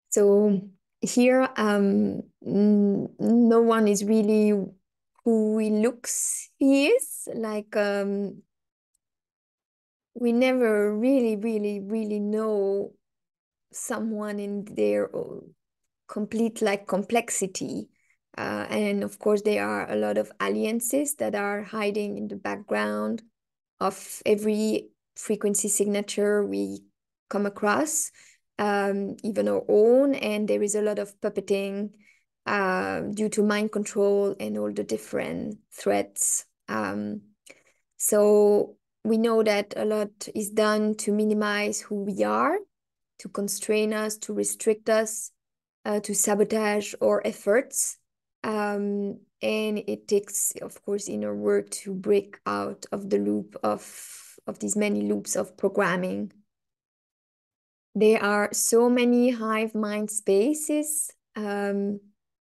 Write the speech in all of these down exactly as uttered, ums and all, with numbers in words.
So here, um, n- no one is really who he looks he is. Like, um, we never really, really, really know someone in their o- complete like complexity. Uh, and of course, there are a lot of alliances that are hiding in the background of every frequency signature we come across, um, even our own. And there is a lot of puppeting uh, due to mind control and all the different threats. Um, so we know that a lot is done to minimize who we are, to constrain us, to restrict us, uh, to sabotage our efforts. Um, and it takes, of course, inner work to break out of the loop of, of these many loops of programming. There are so many hive mind spaces, um,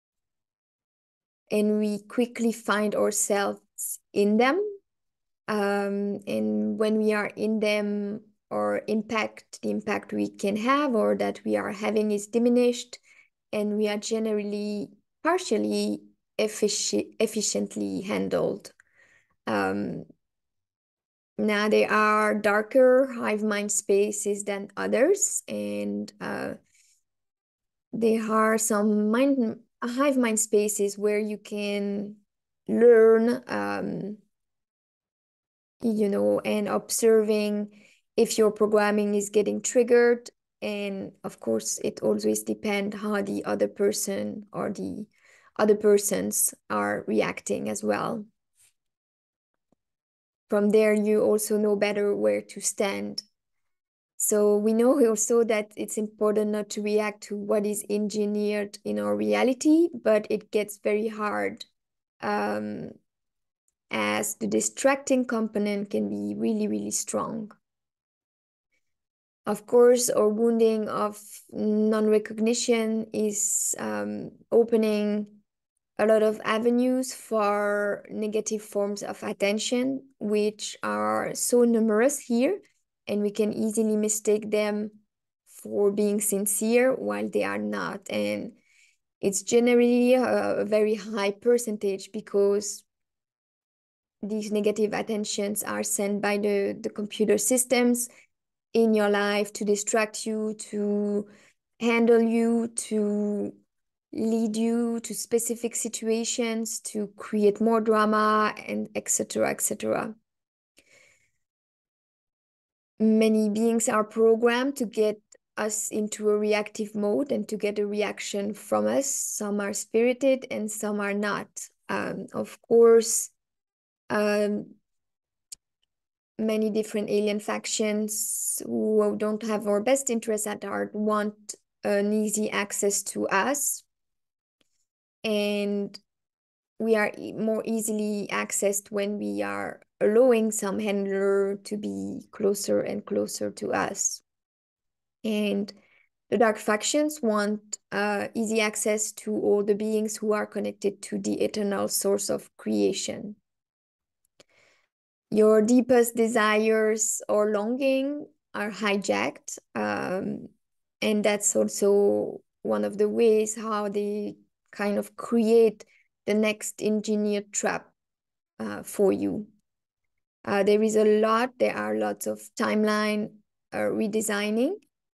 and we quickly find ourselves in them. Um, and when we are in them, or impact, the impact we can have or that we are having is diminished, and we are generally partially effici efficiently handled. Um, Now, there are darker hive mind spaces than others, and uh, there are some mind hive mind spaces where you can learn, um, you know, and observing if your programming is getting triggered. And of course, it always depends how the other person or the other persons are reacting as well. From there, you also know better where to stand. So we know also that it's important not to react to what is engineered in our reality, but it gets very hard, um, as the distracting component can be really, really strong. Of course, our wounding of non-recognition is um, opening a lot of avenues for negative forms of attention, which are so numerous here, and we can easily mistake them for being sincere while they are not. And it's generally a, a very high percentage because these negative attentions are sent by the, the computer systems in your life to distract you, to handle you, to lead you to specific situations, to create more drama, and et cetera, et cetera. Many beings are programmed to get us into a reactive mode and to get a reaction from us. Some are spirited and some are not. Um, of course, um, many different alien factions who don't have our best interests at heart want an easy access to us, and we are e more easily accessed when we are allowing some handler to be closer and closer to us. And the dark factions want uh, easy access to all the beings who are connected to the eternal source of creation. Your deepest desires or longing are hijacked. Um, and that's also one of the ways how they kind of create the next engineered trap uh, for you. Uh, there is a lot, there are lots of timeline uh, redesigning,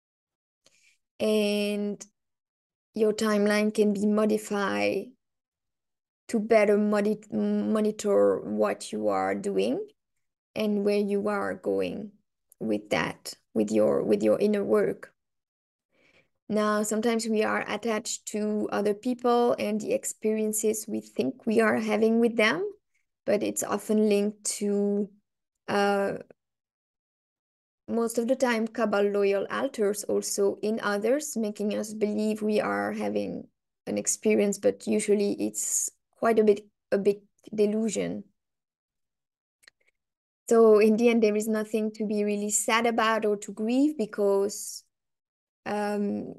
and your timeline can be modified to better modi monitor what you are doing and where you are going with that, with your with your inner work. Now, sometimes we are attached to other people and the experiences we think we are having with them, but it's often linked to uh, most of the time Cabal loyal alters also in others, making us believe we are having an experience, but usually it's quite a bit a big delusion. So in the end, there is nothing to be really sad about or to grieve, because um,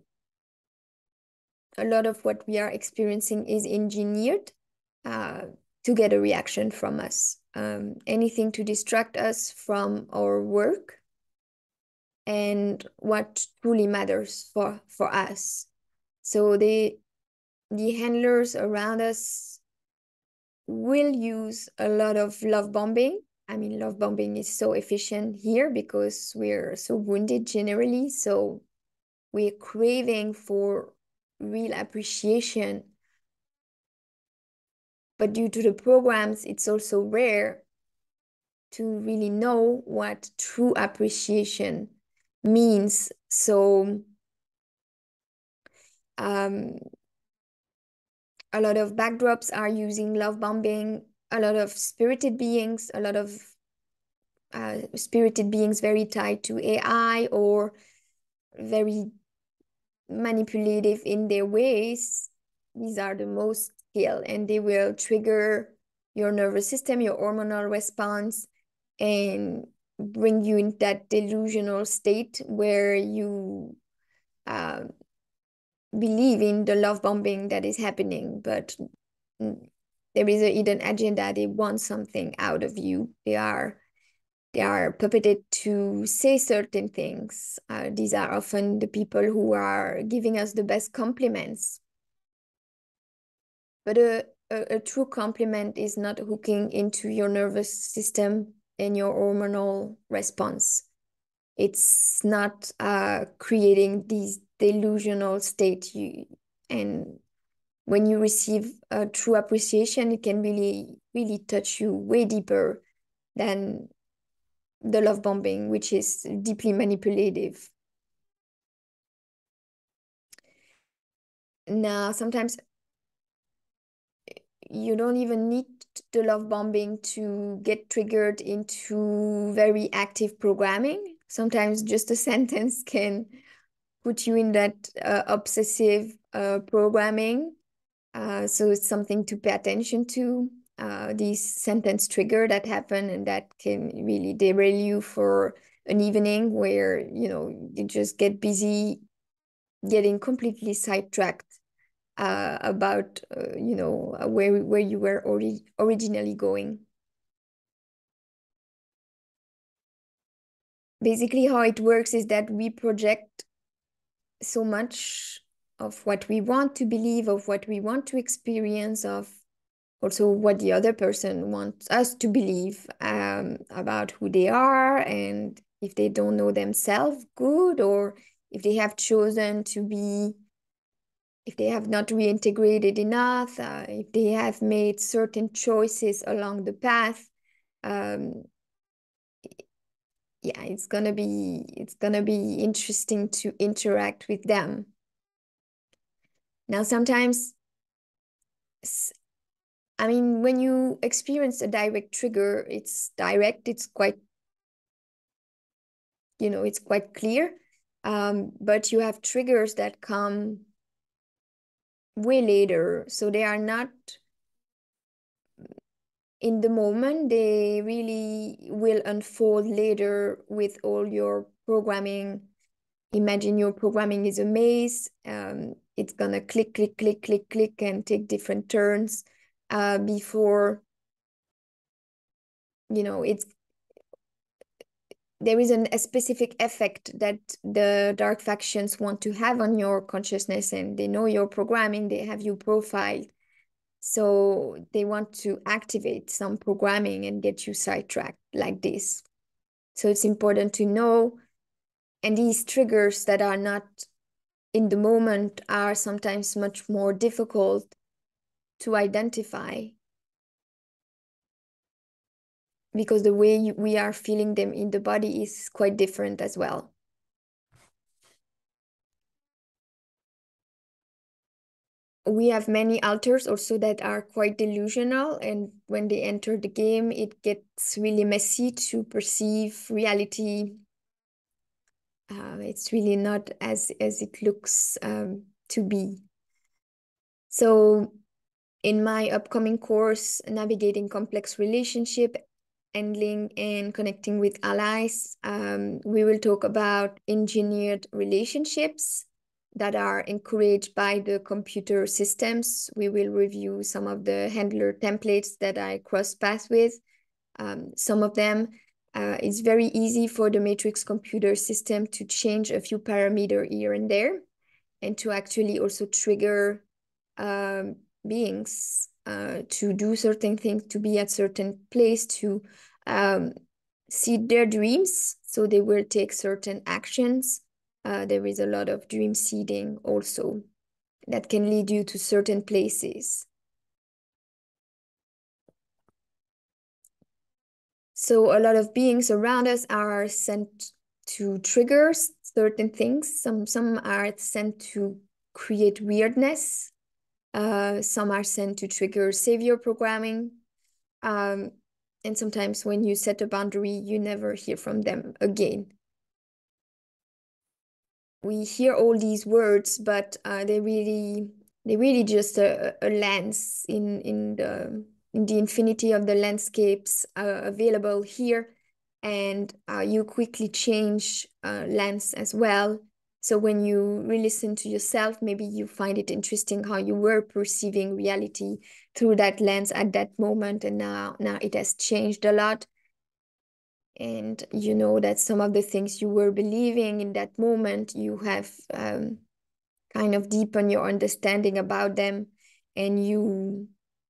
a lot of what we are experiencing is engineered uh, to get a reaction from us. Um, anything to distract us from our work and what truly matters for, for us. So they, the handlers around us will use a lot of love bombing. I mean, love bombing is so efficient here because we're so wounded generally. So we're craving for real appreciation. But due to the programs, it's also rare to really know what true appreciation means. So um, a lot of backdrops are using love bombing, a lot of spirited beings, a lot of uh, spirited beings very tied to A I or very manipulative in their ways. These are the most skilled, and they will trigger your nervous system, your hormonal response, and bring you in that delusional state where you uh, believe in the love bombing that is happening, but there is a hidden agenda. They want something out of you. They are they are puppeted to say certain things. Uh, these are often the people who are giving us the best compliments. But a, a, a true compliment is not hooking into your nervous system and your hormonal response. It's not uh, creating these delusional state. You, and when you receive a true appreciation, it can really, really touch you way deeper than the love bombing, which is deeply manipulative. Now, sometimes you don't even need the love bombing to get triggered into very active programming. Sometimes just a sentence can put you in that uh, obsessive uh, programming. Uh, so it's something to pay attention to. Uh, these sentence trigger that happen and that can really derail you for an evening where, you know, you just get busy getting completely sidetracked uh, about, uh, you know, uh, where, where you were ori originally going. Basically, how it works is that we project so much of what we want to believe, of what we want to experience, of also what the other person wants us to believe um, about who they are, and if they don't know themselves good, or if they have chosen to be, if they have not reintegrated enough, uh, if they have made certain choices along the path. Um, yeah, it's gonna be it's gonna be interesting to interact with them. Now, sometimes, I mean, when you experience a direct trigger, it's direct, it's quite, you know, it's quite clear. Um, but you have triggers that come way later. So they are not in the moment, they really will unfold later with all your programming. Imagine your programming is a maze. Um, it's gonna click, click, click, click, click, and take different turns uh, before, you know, it's there is an, a specific effect that the dark factions want to have on your consciousness, and they know your programming, they have you profiled. So they want to activate some programming and get you sidetracked like this. So it's important to know. And these triggers that are not in the moment are sometimes much more difficult to identify because the way you, we are feeling them in the body is quite different as well. We have many alters also that are quite delusional, and when they enter the game, it gets really messy to perceive reality. Uh, it's really not as as it looks um, to be. So in my upcoming course, Navigating Complex Relationship, Handling and Connecting with Allies, um, we will talk about engineered relationships that are encouraged by the computer systems. We will review some of the handler templates that I cross paths with. Um, some of them, uh, it's very easy for the matrix computer system to change a few parameters here and there. and to actually also trigger um, beings uh, to do certain things, to be at certain place, to um, see their dreams, so they will take certain actions. Uh, there is a lot of dream seeding also that can lead you to certain places. So a lot of beings around us are sent to trigger certain things. Some some are sent to create weirdness. Uh, some are sent to trigger savior programming. Um, and sometimes when you set a boundary, you never hear from them again. We hear all these words, but uh, they really they really just a, a lens in in the in the infinity of the landscapes uh, available here, and uh, you quickly change uh, lens as well. So when you re-listen to yourself, maybe you find it interesting how you were perceiving reality through that lens at that moment, and now now it has changed a lot. And you know that some of the things you were believing in that moment, you have um, kind of deepened your understanding about them, and you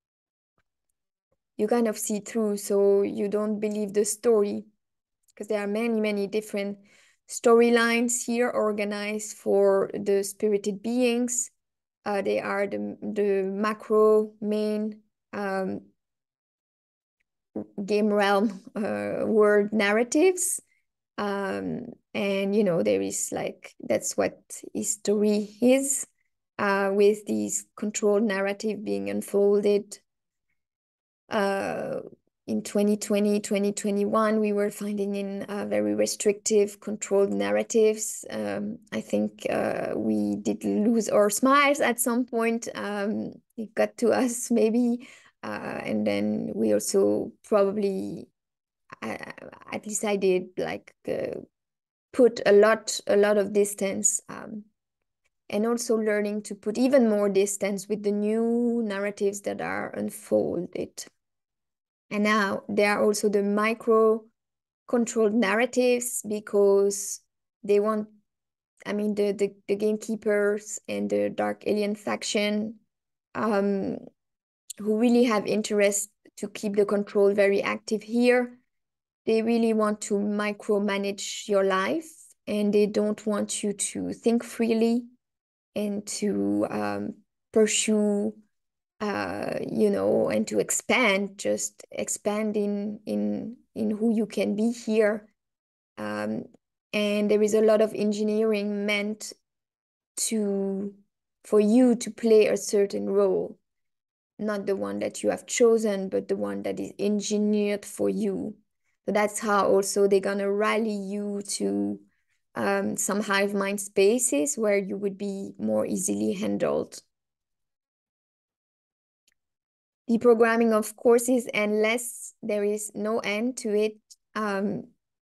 you kind of see through, so you don't believe the story, because there are many, many different storylines here organized for the spirited beings. Uh, they are the, the macro main um, game realm uh, world narratives. Um, and you know, there is like, that's what history is, uh, with these controlled narrative being unfolded. Uh, in twenty twenty, twenty twenty-one, we were finding in uh, very restrictive, controlled narratives. Um, I think uh, we did lose our smiles at some point. Um, it got to us maybe. Uh, and then we also probably, uh, at least I did, like uh, put a lot, a lot of distance, um, and also learning to put even more distance with the new narratives that are unfolded. And now there are also the micro controlled narratives, because they want, I mean, the, the, the gamekeepers and the dark alien faction, um, who really have interest to keep the control very active here. They really want to micromanage your life, and they don't want you to think freely and to um, pursue, uh, you know, and to expand, just expand in in in who you can be here. Um, and there is a lot of engineering meant to for you to play a certain role, not the one that you have chosen, but the one that is engineered for you. So that's how also they're gonna rally you to um, some hive mind spaces where you would be more easily handled. The programming, of course, is endless. There is no end to it. Um,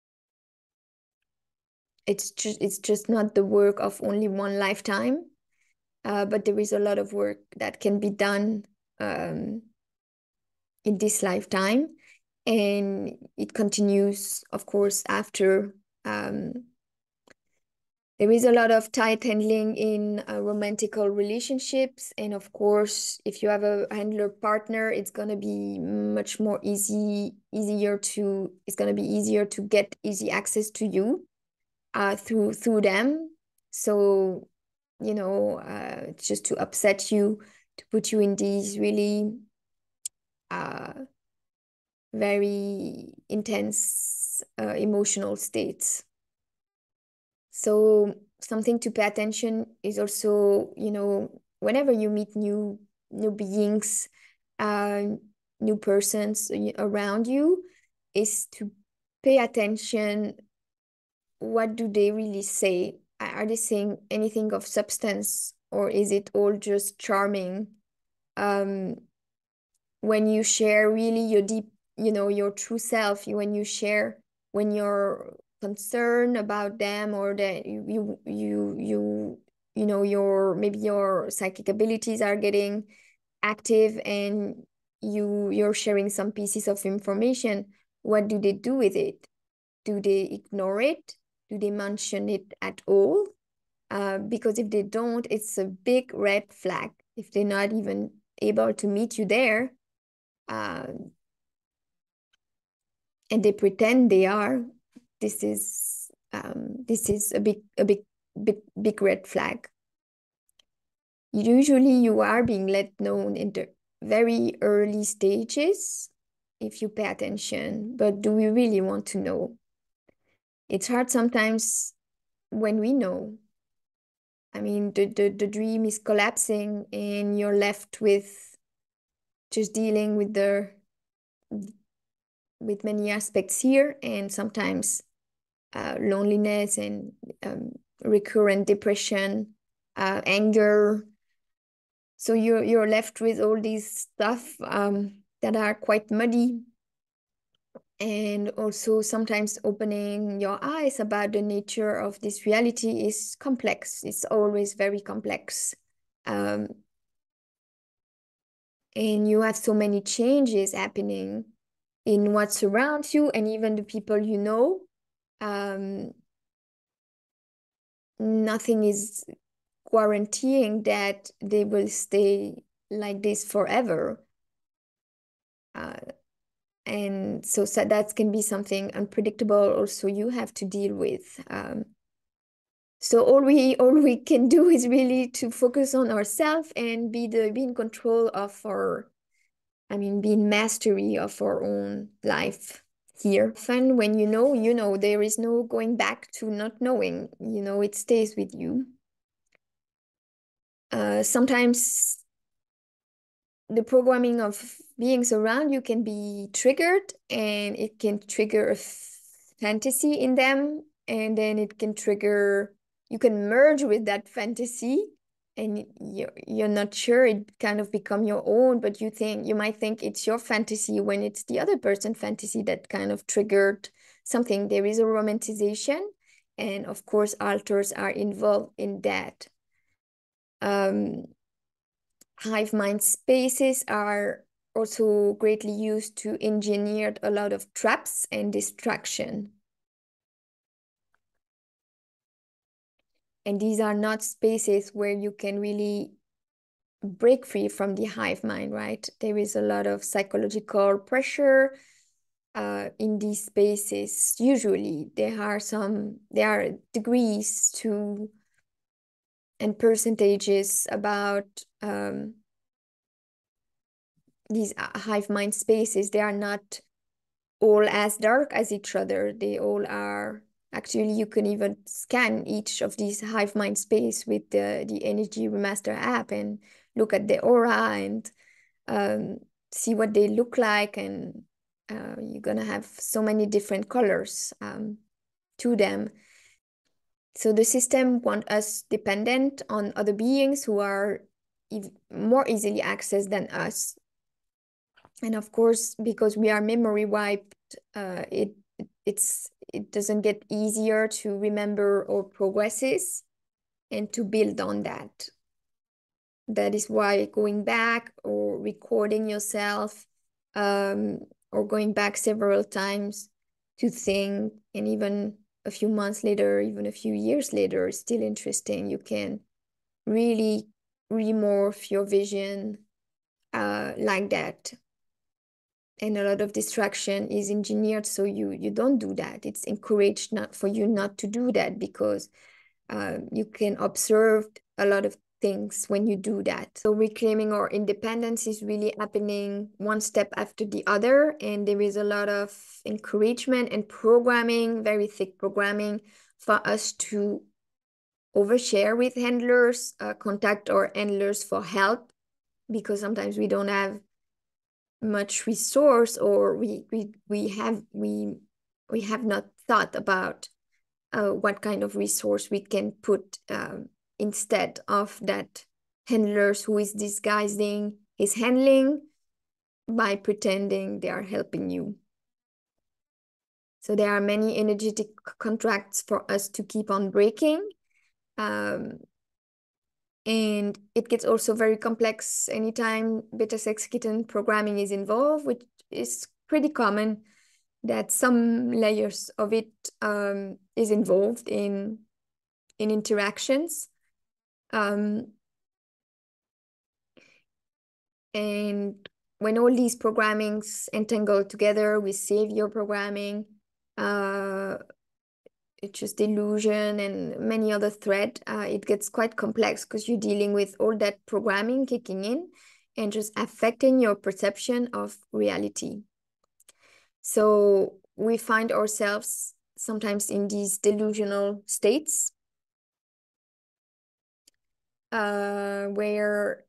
it's just it's just not the work of only one lifetime, uh, but there is a lot of work that can be done um, in this lifetime, and it continues, of course, after. Um, there is a lot of tight handling in uh, romantical relationships, and of course, if you have a handler partner, it's gonna be much more easy, easier to. It's gonna be easier to get easy access to you uh, through through them. So, you know, uh, just to upset you, to put you in these really uh, very intense uh, emotional states. So something to pay attention is also, you know, whenever you meet new new beings, uh, new persons around you, is to pay attention. What do they really say? Are they saying anything of substance, or is it all just charming? Um, when you share really your deep, you know, your true self, you, when you share, when you're concerned about them, or that you you you you you know, your maybe your psychic abilities are getting active, and you you're sharing some pieces of information, what do they do with it? Do they ignore it? Do they mention it at all? Uh, because if they don't, it's a big red flag. If they're not even able to meet you there, uh, and they pretend they are, this is um, this is a big a big big big red flag. Usually, you are being let known in the very early stages if you pay attention. But do we really want to know? It's hard sometimes when we know. I mean, the, the, the dream is collapsing and you're left with just dealing with the with many aspects here, and sometimes uh, loneliness and um, recurrent depression, uh, anger. So you're you're left with all these stuff um, that are quite muddy, and also sometimes opening your eyes about the nature of this reality is complex. It's always very complex. Um, and you have so many changes happening in what surrounds you and even the people you know. Um, nothing is guaranteeing that they will stay like this forever. Uh, and so, so that can be something unpredictable also you have to deal with. Um, so all we all we can do is really to focus on ourselves and be the be in control of our, I mean, be in mastery of our own life here. Often when you know, you know, there is no going back to not knowing, you know, it stays with you. Uh, sometimes the programming of beings around you can be triggered, and it can trigger a fantasy in them, and then it can trigger, you can merge with that fantasy, and you're, you're not sure, it kind of become your own, but you think you might think it's your fantasy when it's the other person's fantasy that kind of triggered something. There is a romanticization, and of course alters are involved in that. um Hive mind spaces are also greatly used to engineer a lot of traps and distraction. And these are not spaces where you can really break free from the hive mind, right? There is a lot of psychological pressure uh, in these spaces. Usually there are some, there are degrees to and percentages about um, these hive mind spaces. They are not all as dark as each other. They all are, actually, you can even scan each of these hive mind space with the, the Energy Remaster app and look at the aura and um, see what they look like. And uh, you're gonna have so many different colors um, to them. So the system want us dependent on other beings who are ev more easily accessed than us. And of course, because we are memory wiped, uh, it it's it doesn't get easier to remember our progresses and to build on that. That is why going back or recording yourself, um, or going back several times to think, and even a few months later, even a few years later, is still interesting. You can really remorph your vision uh, like that. And a lot of distraction is engineered so you you don't do that. It's encouraged not for you not to do that, because uh, you can observe a lot of things when you do that. So reclaiming our independence is really happening one step after the other, and there is a lot of encouragement and programming, very thick programming, for us to overshare with handlers, uh, contact our handlers for help, because sometimes we don't have much resource, or we we we have we we have not thought about uh, what kind of resource we can put um, instead of that handlers who is disguising his handling by pretending they are helping you. So there are many energetic contracts for us to keep on breaking. Um, and it gets also very complex anytime beta sex kitten programming is involved, which is pretty common, that some layers of it um, is involved in in interactions. Um, and when all these programmings entangle together with savior programming, uh, it's just delusion and many other thread, uh, it gets quite complex because you're dealing with all that programming kicking in and just affecting your perception of reality. So we find ourselves sometimes in these delusional states uh, where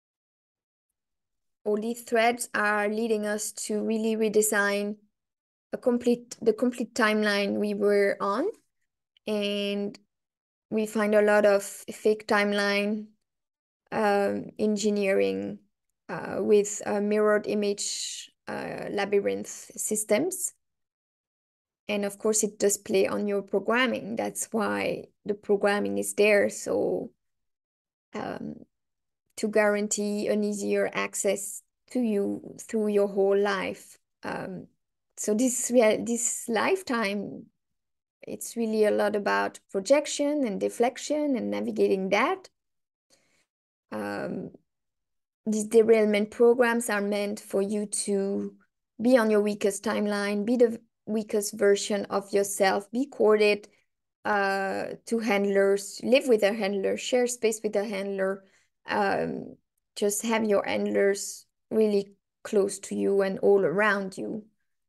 all these threads are leading us to really redesign a complete the complete timeline we were on, and we find a lot of fake timeline um, engineering uh, with uh, mirrored image uh, labyrinth systems. And of course, it does play on your programming. That's why the programming is there. So um, to guarantee an easier access to you through your whole life. Um, so this real this lifetime, it's really a lot about projection and deflection and navigating that. Um, these derailment programs are meant for you to be on your weakest timeline, be the weakest version of yourself, be courted uh, to handlers, live with a handler, share space with a handler, um, just have your handlers really close to you and all around you.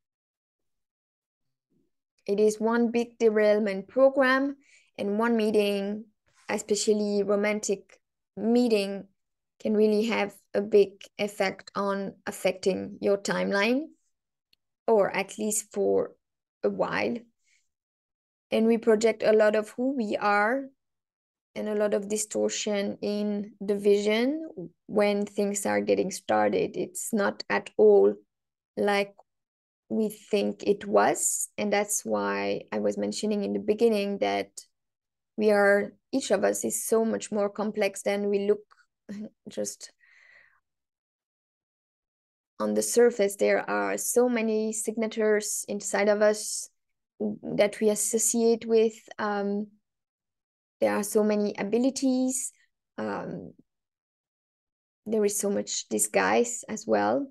It is one big derailment program, and one meeting, especially romantic meeting, can really have a big effect on affecting your timeline, or at least for a while. And we project a lot of who we are and a lot of distortion in the vision when things are getting started. It's not at all like we think it was. And that's why I was mentioning in the beginning that we are, each of us is so much more complex than we look just on the surface. There are so many signatures inside of us that we associate with. Um, there are so many abilities. Um, there is so much disguise as well.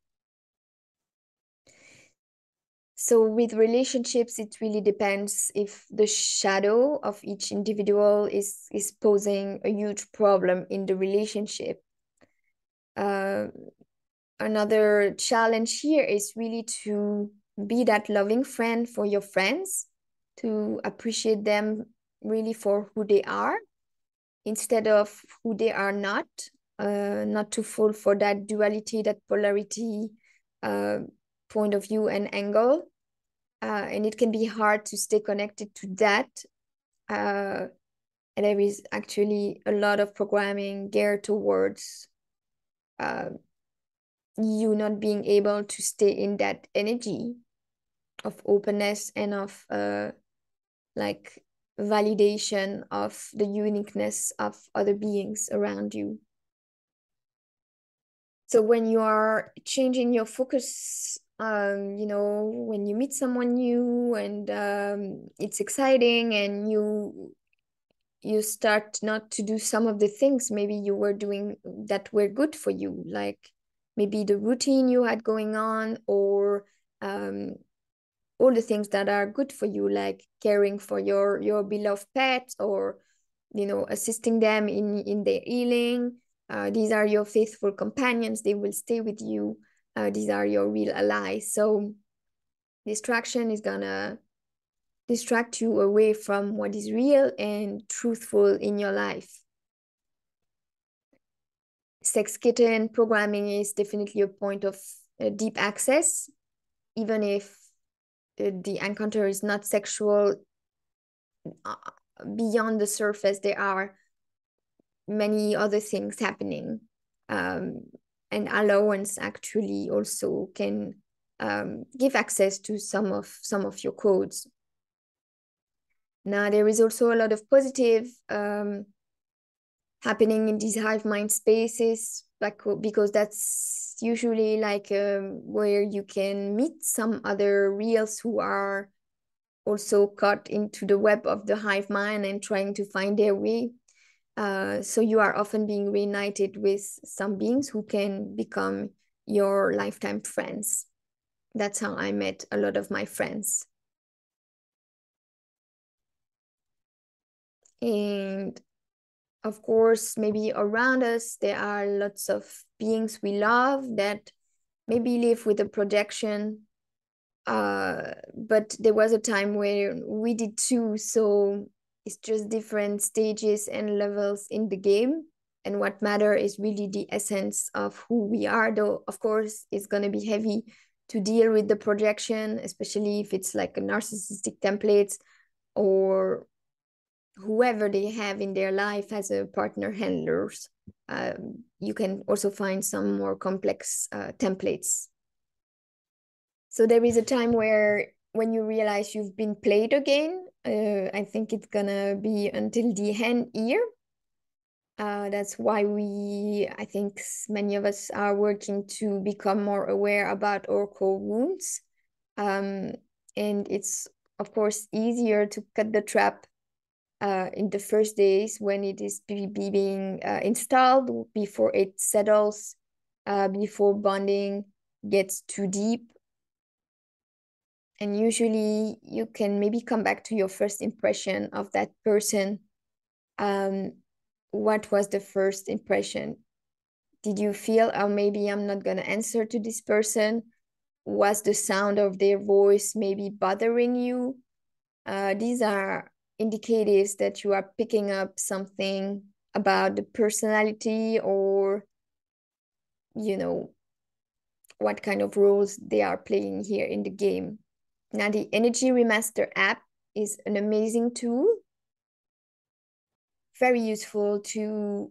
So with relationships, it really depends if the shadow of each individual is, is posing a huge problem in the relationship. Uh, another challenge here is really to be that loving friend for your friends, to appreciate them really for who they are instead of who they are not, uh, not to fall for that duality, that polarity uh, point of view and angle. Uh, and it can be hard to stay connected to that. Uh, and there is actually a lot of programming geared towards uh, you not being able to stay in that energy of openness and of uh, like validation of the uniqueness of other beings around you. So when you are changing your focus, um, you know, when you meet someone new and um, it's exciting, and you you start not to do some of the things maybe you were doing that were good for you, like maybe the routine you had going on, or um, all the things that are good for you, like caring for your your beloved pets, or you know, assisting them in in their healing. Uh, these are your faithful companions. They will stay with you. Uh, these are your real allies. So distraction is gonna distract you away from what is real and truthful in your life. Sex kitten programming is definitely a point of uh, deep access, even if uh, the encounter is not sexual. Uh, beyond the surface, there are many other things happening. Um, and allowance actually also can um, give access to some of some of your codes. Now, there is also a lot of positive um, happening in these hive mind spaces, like, because that's usually like um, where you can meet some other reals who are also caught into the web of the hive mind and trying to find their way. Uh, so you are often being reunited with some beings who can become your lifetime friends. That's how I met a lot of my friends. And of course, maybe around us, there are lots of beings we love that maybe live with a projection. Uh, but there was a time where we did too. So it's just different stages and levels in the game. And what matter is really the essence of who we are, though, of course, it's going to be heavy to deal with the projection, especially if it's like a narcissistic template or whoever they have in their life as a partner handlers. Um, you can also find some more complex uh, templates. So there is a time where when you realize you've been played again, uh, I think it's gonna be until the end year. Uh, that's why we, I think many of us are working to become more aware about our core wounds. Um, and it's, of course, easier to cut the trap uh, in the first days when it is be, be being uh, installed, before it settles, uh, before bonding gets too deep. And usually you can maybe come back to your first impression of that person. Um, what was the first impression? Did you feel, oh, maybe I'm not going to answer to this person? Was the sound of their voice maybe bothering you? Uh, these are indicators that you are picking up something about the personality, or, you know, what kind of roles they are playing here in the game. Now, the Energy Remaster app is an amazing tool, very useful to,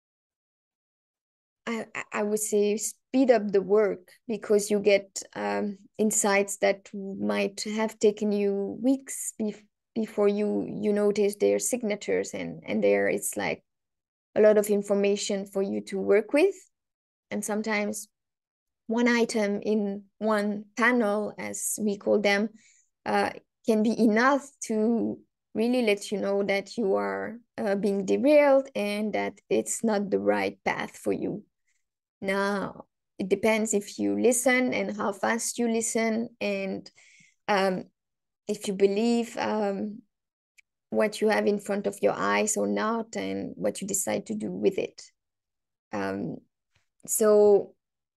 I, I would say, speed up the work, because you get um, insights that might have taken you weeks bef before you you notice their signatures, and and there it's like a lot of information for you to work with. And sometimes one item in one panel, as we call them, uh, can be enough to really let you know that you are uh, being derailed and that it's not the right path for you. Now, it depends if you listen and how fast you listen, and um, if you believe um, what you have in front of your eyes or not, and what you decide to do with it. Um, so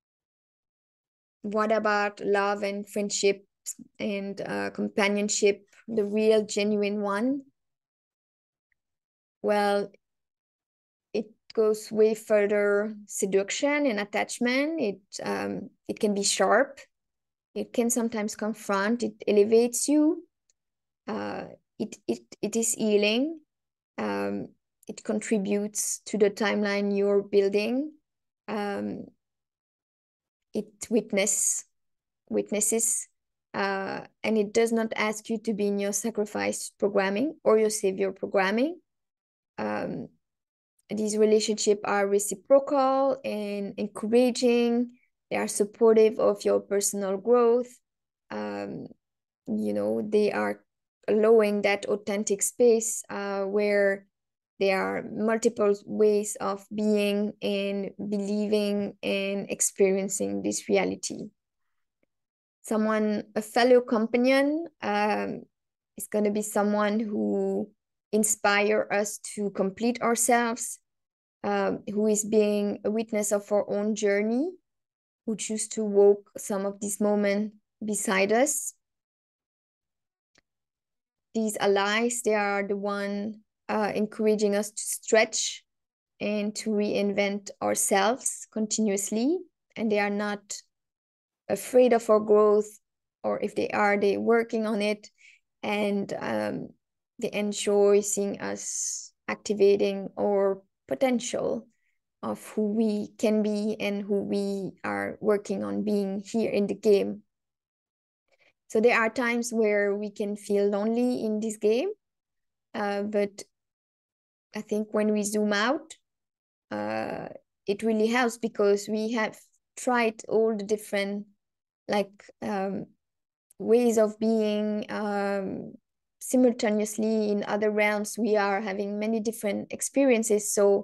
what about love and friendship and uh, companionship, the real, genuine one? Well, it goes way further seduction and attachment. It um, it can be sharp. It can sometimes confront. It elevates you. Uh, it it it is healing. Um, it contributes to the timeline you're building. Um, it witness witnesses, uh, and it does not ask you to be in your sacrifice programming or your savior programming. Um, these relationships are reciprocal and encouraging. They are supportive of your personal growth. Um, you know, they are allowing that authentic space uh, where there are multiple ways of being and believing and experiencing this reality. Someone, a fellow companion, um, is going to be someone who inspire us to complete ourselves, um, who is being a witness of our own journey, who choose to walk some of these moments beside us. These allies, they are the one uh, encouraging us to stretch and to reinvent ourselves continuously, and they are not afraid of our growth, or if they are, they're working on it, and um, they enjoy seeing us activating our potential of who we can be and who we are working on being here in the game. So there are times where we can feel lonely in this game, uh, but I think when we zoom out, uh, it really helps, because we have tried all the different like um, ways of being, um, simultaneously in other realms we are having many different experiences. So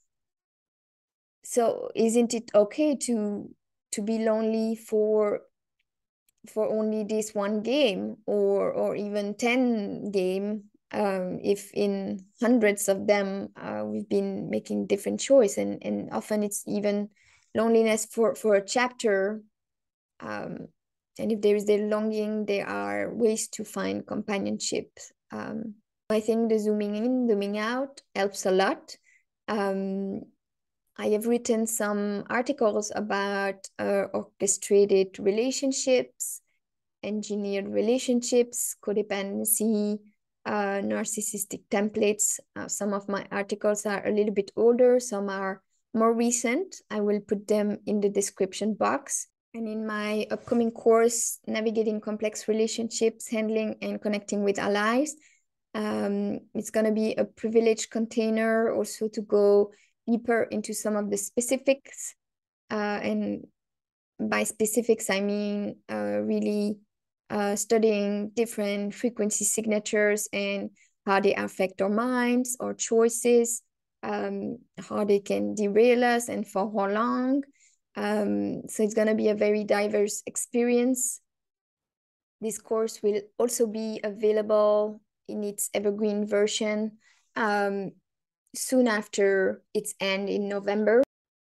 so isn't it okay to to be lonely for for only this one game, or or even ten game, um, if in hundreds of them uh, we've been making different choice, and and often it's even loneliness for for a chapter, um, and if there is the longing, there are ways to find companionship. um, I think the zooming in, zooming out helps a lot. um, I have written some articles about uh, orchestrated relationships, engineered relationships, codependency, uh, narcissistic templates. Uh, some of my articles are a little bit older, some are more recent. I will put them in the description box. And in my upcoming course, Navigating Complex Relationships, Handling and Connecting with Allies, um, it's going to be a privileged container also to go deeper into some of the specifics. Uh, and by specifics, I mean uh, really uh, studying different frequency signatures and how they affect our minds, our choices, um, how they can derail us and for how long. Um, so it's going to be a very diverse experience. This course will also be available in its evergreen version um, soon after its end in November.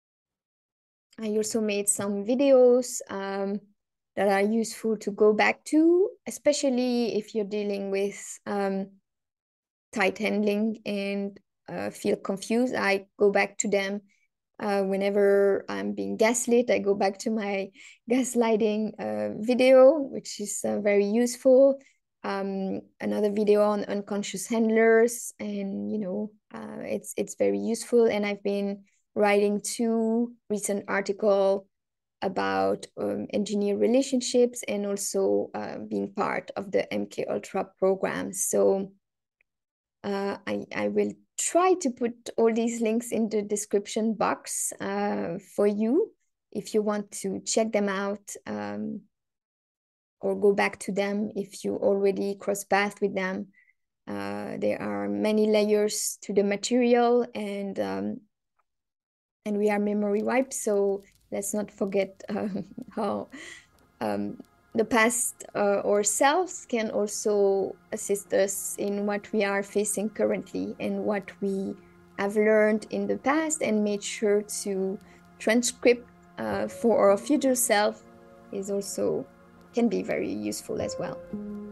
I also made some videos um, that are useful to go back to, especially if you're dealing with um, tight handling and uh, feel confused. I go back to them uh, whenever I'm being gaslit. I go back to my gaslighting uh, video, which is uh, very useful. Um, another video on unconscious handlers, and you know, uh, it's it's very useful. And I've been writing two recent article about um, engineer relationships, and also uh, being part of the M K Ultra program. So uh, I, I will try to put all these links in the description box uh, for you if you want to check them out, um, or go back to them if you already cross path with them. Uh, there are many layers to the material, and um, and we are memory wiped, so let's not forget uh, how um, the past uh, ourselves can also assist us in what we are facing currently and what we have learned in the past, and made sure to transcript uh, for our future self is also can be very useful as well.